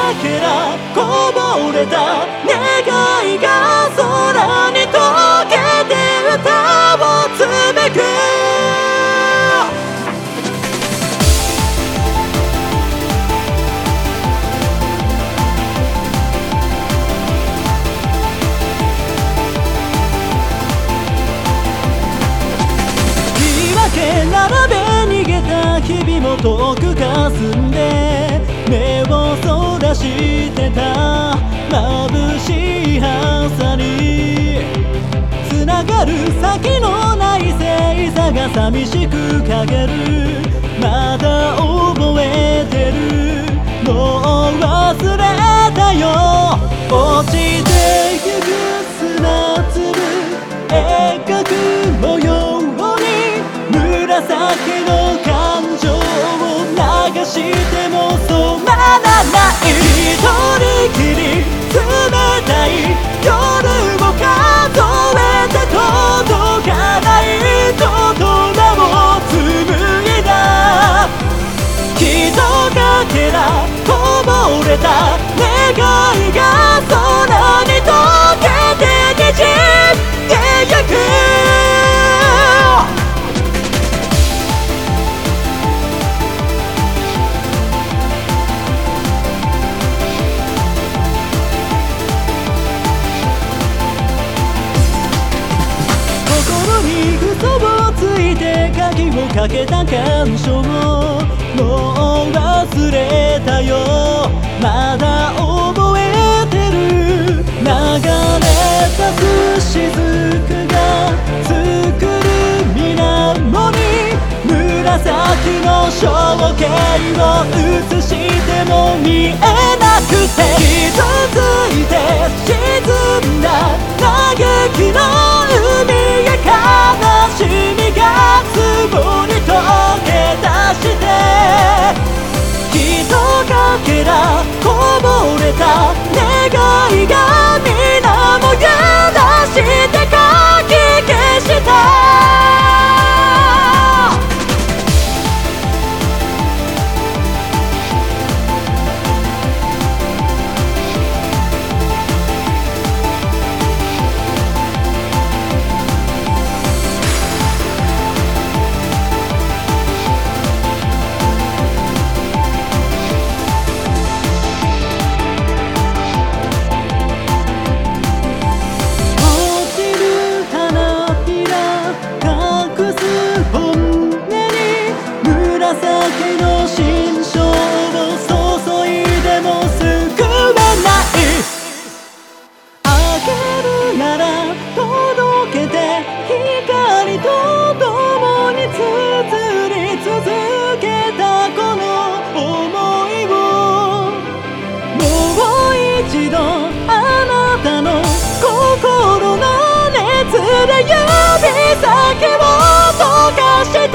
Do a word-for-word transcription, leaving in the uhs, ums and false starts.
けらこぼれた願いが空に溶けて歌をつめく。言い訳ならべ逃げた日々も遠く霞んで目をそらしてた眩しい朝に繋がる先のない星座が寂しく陰る。まだ覚えてる、もう忘れたよ。落ちてゆく砂粒描く模様に紫の感情を流しても染まらない。一人きり冷たい夜を数えて届かない言葉を紡いだ。ひとかけらこぼれた願いが空に溶けてにじんでゆく。嘘をついて鍵をかけた感傷ももう忘れたよ。まだ覚えてる、流れたす雫が作る水面に紫の象形を映しても見えなくて、傷ついて沈んだ嘆きの海へ悲しみが壺に溶け出して、ひとかけらこぼれた願いが皆も揺らしてかき消した。紫の心象を注いでも救えない。あげるなら届けて光と共に綴り続けたこの想いをもう一度あなたの心の熱で指先を溶かして